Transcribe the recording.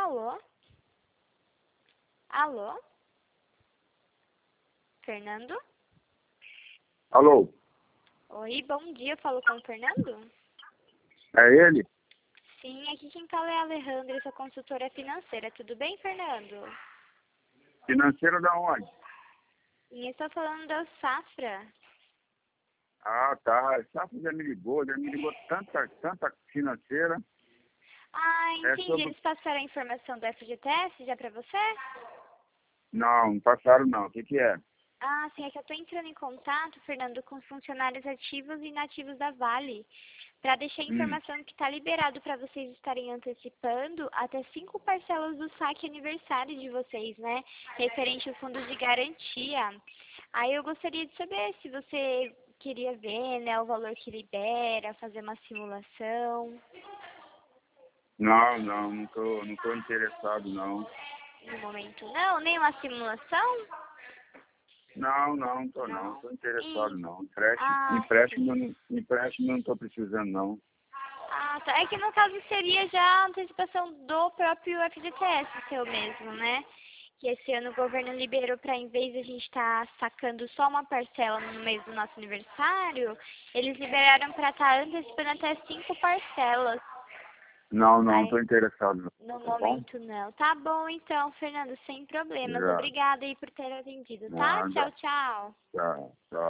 Alô? Alô? Fernando? Alô, Oi, bom dia, eu falo com o Fernando? é ele? Sim, aqui quem fala é a Alejandra, eu sou consultora financeira. Tudo bem, Fernando? Financeiro da onde? E eu estou falando da Safra. Ah, tá. Safra já me ligou tanta financeira. Ah, É entendi. sobre... Eles passaram a informação do FGTS já para você? Não passaram não. O que que é? Ah, sim, é que eu estou entrando em contato, Fernando, com os funcionários ativos e inativos da Vale, para deixar a informação que está liberado para vocês estarem antecipando até 5 parcelas do saque aniversário de vocês, né? Referente ao fundo de garantia. Aí eu gostaria de saber se você queria ver, né, o valor que libera, fazer uma simulação. Não tô interessado não. No momento não, nem uma simulação? Não Não. tô interessado E... não. Ah, sim. Empréstimo eu não tô precisando não. Ah, tá. É que no caso seria já a antecipação do próprio FGTS seu mesmo, né? Que esse ano o governo liberou para, em vez de a gente estar sacando só uma parcela no mês do nosso aniversário, eles liberaram para estar antecipando até 5 parcelas. Não Aí, tô interessado não. no Tá bom? momento não. Tá bom então, Fernando, sem problemas. Já, Obrigada aí por ter atendido, tá? Tchau, nada. tchau. Tchau.